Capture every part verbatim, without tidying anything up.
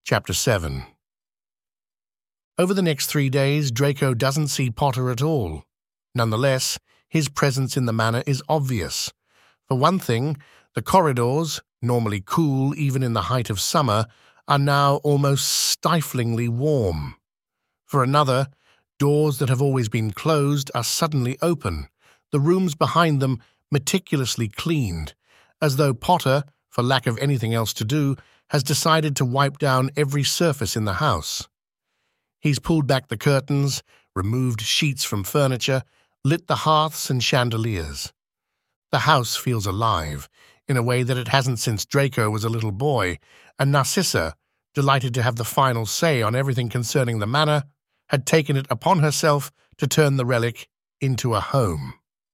Chapter seven. Over the next three days, Draco doesn't see Potter at all. Nonetheless, his presence in the manor is obvious. For one thing, the corridors, normally cool even in the height of summer, are now almost stiflingly warm. For another, doors that have always been closed are suddenly open, the rooms behind them meticulously cleaned, as though Potter, for lack of anything else to do, has decided to wipe down every surface in the house. He's pulled back the curtains, removed sheets from furniture, lit the hearths and chandeliers. The house feels alive, in a way that it hasn't since Draco was a little boy, and Narcissa, delighted to have the final say on everything concerning the manor, had taken it upon herself to turn the relic into a home.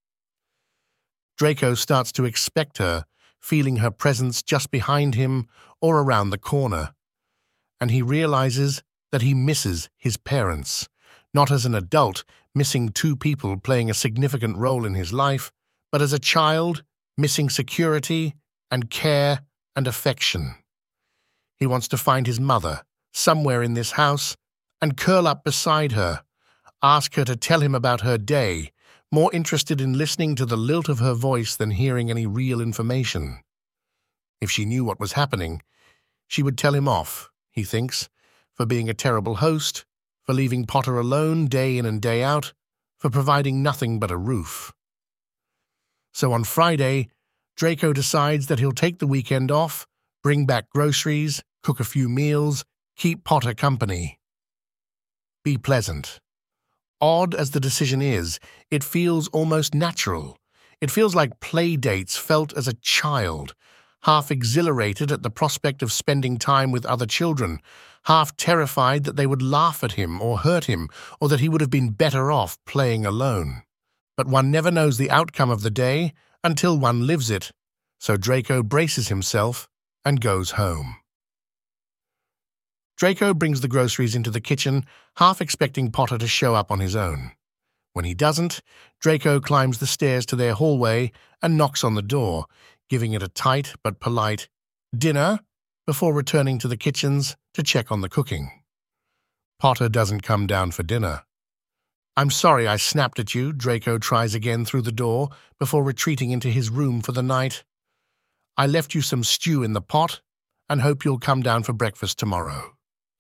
Draco starts to expect her, feeling her presence just behind him or around the corner, and he realizes that he misses his parents, not as an adult missing two people playing a significant role in his life, but as a child missing security and care and affection. He wants to find his mother somewhere in this house and curl up beside her, ask her to tell him about her day, more interested in listening to the lilt of her voice than hearing any real information. If she knew what was happening, she would tell him off, he thinks, for being a terrible host, for leaving Potter alone day in and day out, for providing nothing but a roof. So on Friday, Draco decides that he'll take the weekend off, bring back groceries, cook a few meals, keep Potter company. Be pleasant. Odd as the decision is, it feels almost natural. It feels like play dates felt as a child, half exhilarated at the prospect of spending time with other children, half terrified that they would laugh at him or hurt him, or that he would have been better off playing alone. But one never knows the outcome of the day until one lives it, so Draco braces himself and goes home. Draco brings the groceries into the kitchen, half expecting Potter to show up on his own. When he doesn't, Draco climbs the stairs to their hallway and knocks on the door, giving it a tight but polite "dinner" before returning to the kitchens to check on the cooking. Potter doesn't come down for dinner. "I'm sorry I snapped at you," Draco tries again through the door before retreating into his room for the night. "I left you some stew in the pot and hope you'll come down for breakfast tomorrow."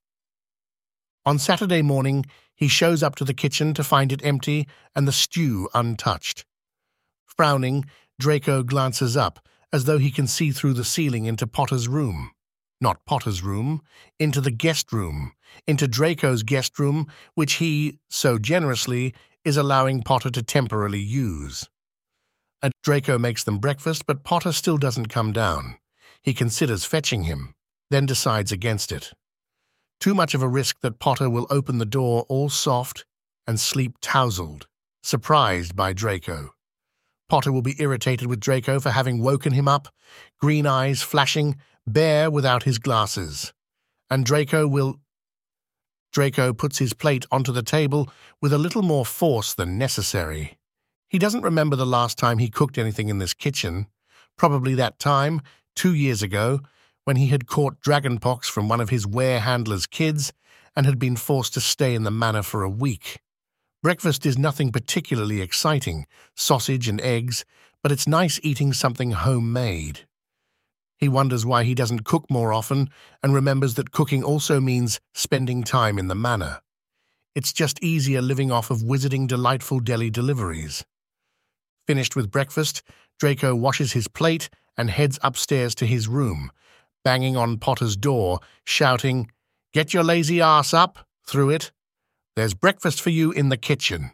On Saturday morning, he shows up to the kitchen to find it empty and the stew untouched. Frowning, Draco glances up, as though he can see through the ceiling into Potter's room. Not Potter's room, into the guest room, into Draco's guest room, which he, so generously, is allowing Potter to temporarily use. And Draco makes them breakfast, but Potter still doesn't come down. He considers fetching him, then decides against it. Too much of a risk that Potter will open the door all soft and sleep tousled, surprised by Draco. Potter will be irritated with Draco for having woken him up, green eyes flashing, bare without his glasses. And Draco will... Draco puts his plate onto the table with a little more force than necessary. He doesn't remember the last time he cooked anything in this kitchen, probably that time, two years ago, when he had caught dragonpox from one of his were-handler's kids and had been forced to stay in the manor for a week. Breakfast is nothing particularly exciting, sausage and eggs, but it's nice eating something homemade. He wonders why he doesn't cook more often and remembers that cooking also means spending time in the manor. It's just easier living off of wizarding delightful deli deliveries. Finished with breakfast, Draco washes his plate and heads upstairs to his room, banging on Potter's door, shouting, "Get your lazy ass up," through it. "There's breakfast for you in the kitchen."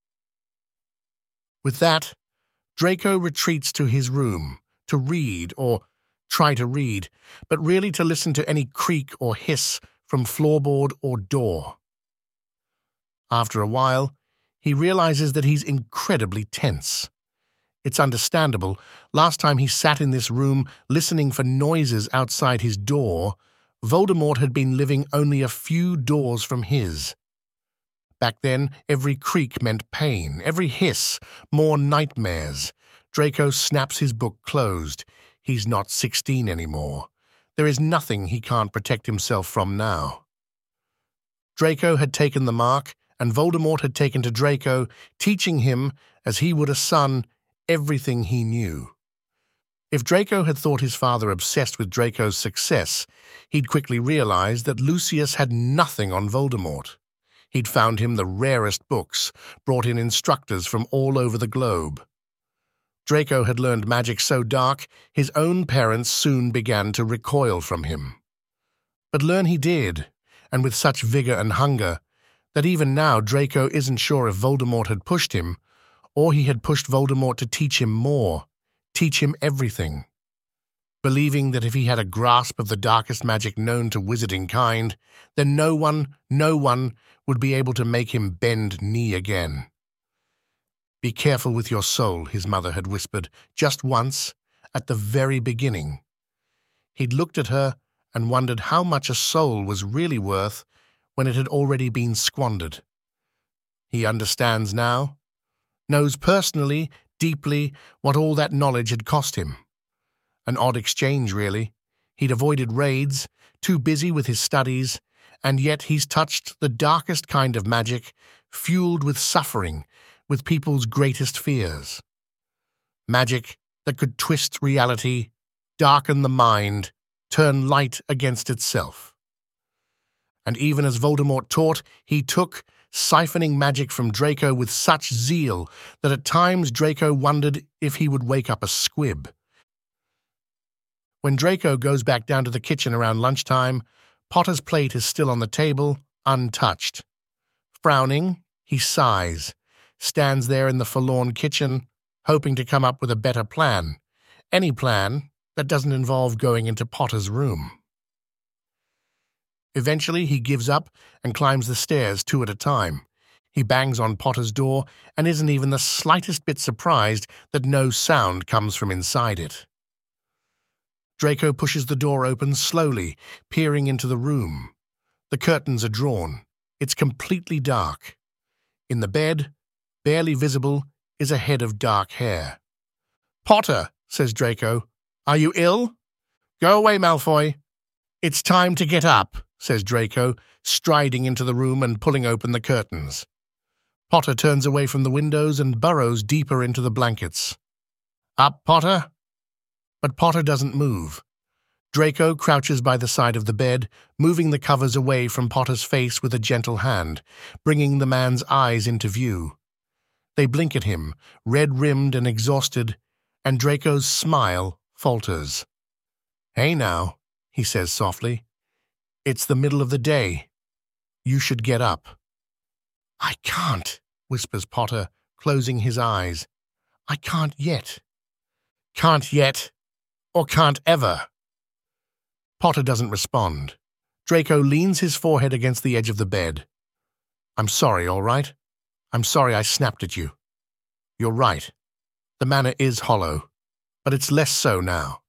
With that, Draco retreats to his room to read, or try to read, but really to listen to any creak or hiss from floorboard or door. After a while, he realizes that he's incredibly tense. It's understandable. Last time he sat in this room listening for noises outside his door, Voldemort had been living only a few doors from his. Back then, every creak meant pain, every hiss, more nightmares. Draco snaps his book closed. He's not sixteen anymore. There is nothing he can't protect himself from now. Draco had taken the mark, and Voldemort had taken to Draco, teaching him, as he would a son, everything he knew. If Draco had thought his father obsessed with Draco's success, he'd quickly realized that Lucius had nothing on Voldemort. He'd found him the rarest books, brought in instructors from all over the globe. Draco had learned magic so dark, his own parents soon began to recoil from him. But learn he did, and with such vigor and hunger, that even now Draco isn't sure if Voldemort had pushed him, or he had pushed Voldemort to teach him more, teach him everything. Believing that if he had a grasp of the darkest magic known to wizarding kind, then no one, no one, would be able to make him bend knee again. "Be careful with your soul," his mother had whispered, just once, at the very beginning. He'd looked at her and wondered how much a soul was really worth when it had already been squandered. He understands now, knows personally, deeply, what all that knowledge had cost him. An odd exchange, really. He'd avoided raids, too busy with his studies, and yet he's touched the darkest kind of magic, fueled with suffering, with people's greatest fears. Magic that could twist reality, darken the mind, turn light against itself. And even as Voldemort taught, he took, siphoning magic from Draco with such zeal that at times Draco wondered if he would wake up a squib. When Draco goes back down to the kitchen around lunchtime, Potter's plate is still on the table, untouched. Frowning, he sighs, stands there in the forlorn kitchen, hoping to come up with a better plan. Any plan that doesn't involve going into Potter's room. Eventually, he gives up and climbs the stairs two at a time. He bangs on Potter's door and isn't even the slightest bit surprised that no sound comes from inside it. Draco pushes the door open slowly, peering into the room. The curtains are drawn. It's completely dark. In the bed, barely visible, is a head of dark hair. "Potter," says Draco, "are you ill?" "Go away, Malfoy." "It's time to get up," says Draco, striding into the room and pulling open the curtains. Potter turns away from the windows and burrows deeper into the blankets. "Up, Potter?" But Potter doesn't move. Draco crouches by the side of the bed, moving the covers away from Potter's face with a gentle hand, bringing the man's eyes into view. They blink at him, red-rimmed and exhausted, and Draco's smile falters. "Hey now," he says softly. "It's the middle of the day. You should get up." "I can't," whispers Potter, closing his eyes. "I can't yet." "Can't yet, or can't ever." Potter doesn't respond. Draco leans his forehead against the edge of the bed. "I'm sorry, all right? I'm sorry I snapped at you. You're right. The manor is hollow, but it's less so now."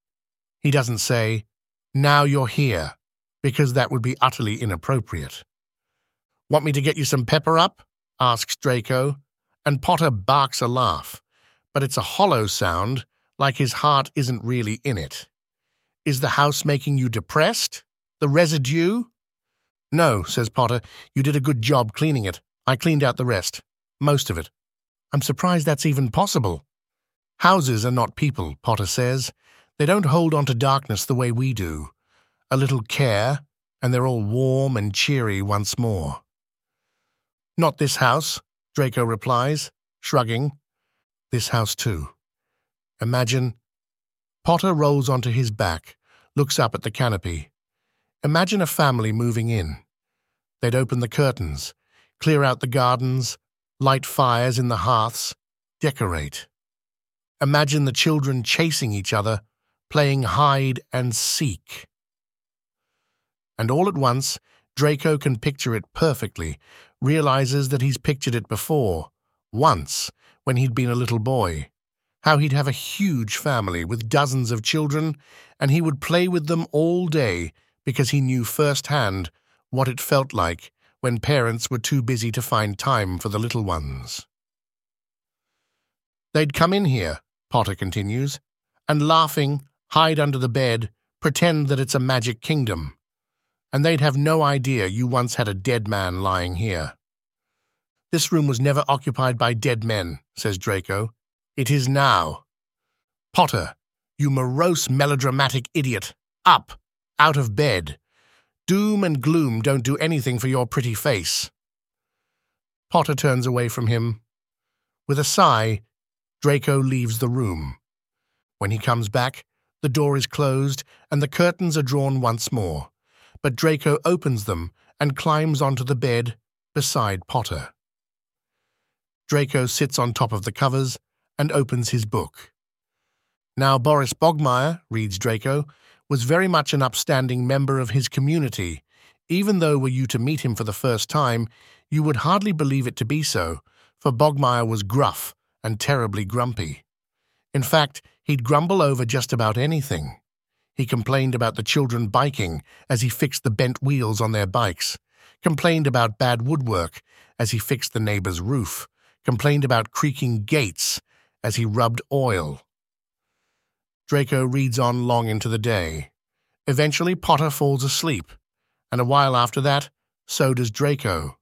He doesn't say, "Now you're here," because that would be utterly inappropriate. "Want me to get you some pepper up?" asks Draco, and Potter barks a laugh, but it's a hollow sound, like his heart isn't really in it. "Is the house making you depressed? The residue?" "No," says Potter. "You did a good job cleaning it. I cleaned out the rest. Most of it. I'm surprised that's even possible." "Houses are not people," Potter says. "They don't hold on to darkness the way we do. A little care, and they're all warm and cheery once more." "Not this house," Draco replies, shrugging. "This house too. Imagine—" Potter rolls onto his back, looks up at the canopy. "Imagine a family moving in. They'd open the curtains, clear out the gardens, light fires in the hearths, decorate. Imagine the children chasing each other, playing hide and seek." And all at once, Draco can picture it perfectly, realizes that he's pictured it before, once, when he'd been a little boy. How he'd have a huge family with dozens of children, and he would play with them all day because he knew firsthand what it felt like when parents were too busy to find time for the little ones. "They'd come in here," Potter continues, "and laughing, hide under the bed, pretend that it's a magic kingdom, and they'd have no idea you once had a dead man lying here. This room was never occupied by dead men, says Draco. It is now. Potter, you morose, melodramatic idiot. Up, out of bed. Doom and gloom don't do anything for your pretty face. Potter turns away from him. With a sigh, Draco leaves the room. When he comes back, the door is closed and the curtains are drawn once more, but Draco opens them and climbs onto the bed beside Potter. Draco sits on top of the covers and opens his book. Now Boris Bogmire, reads Draco, was very much an upstanding member of his community. Even though were you to meet him for the first time, you would hardly believe it to be so, for Bogmire was gruff and terribly grumpy. In fact, he'd grumble over just about anything. He complained about the children biking as he fixed the bent wheels on their bikes, complained about bad woodwork as he fixed the neighbor's roof, complained about creaking gates as he rubbed oil. Draco reads on long into the day. Eventually Potter falls asleep, and a while after that, so does Draco.